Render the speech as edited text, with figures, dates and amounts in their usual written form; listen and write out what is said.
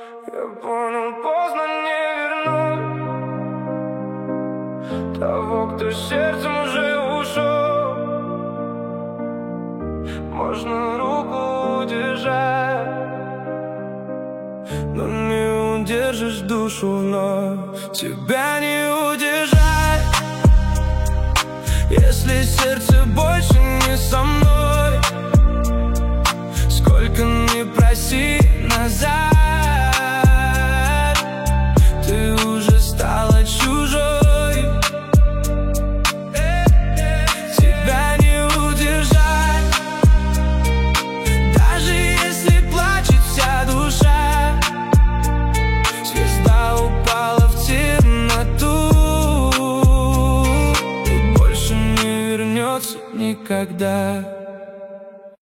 Я понял, поздно не вернуть того, кто сердцем уже ушел. Можно руку удержать, но не удержишь душу вновь. Тебя не удержать, если сердце больше не со мной. Сколько ни проси назад, ты уже стала чужой. Тебя не удержать, даже если плачет вся душа. Звезда упала в темноту и больше не вернется никогда.